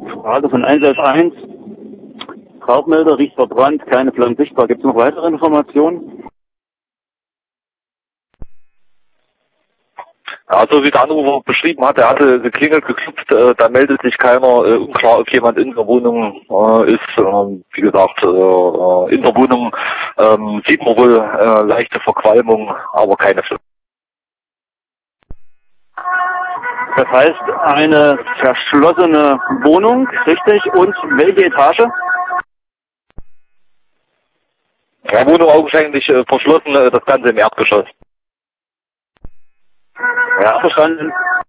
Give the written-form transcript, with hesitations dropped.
Frage von 111. Rauchmelder, riecht verbrannt, keine Flammen sichtbar. Gibt es noch weitere Informationen? Ja, so wie der Anrufer beschrieben hat, er hatte geklingelt, geklopft, da meldet sich keiner, unklar, ob jemand in der Wohnung ist. Wie gesagt, in der Wohnung sieht man wohl leichte Verqualmung, aber keine Flammen. Das heißt, eine verschlossene Wohnung, richtig? Und welche Etage? Ja, Wohnung augenscheinlich verschlossen, das Ganze im Erdgeschoss. Ja, verstanden.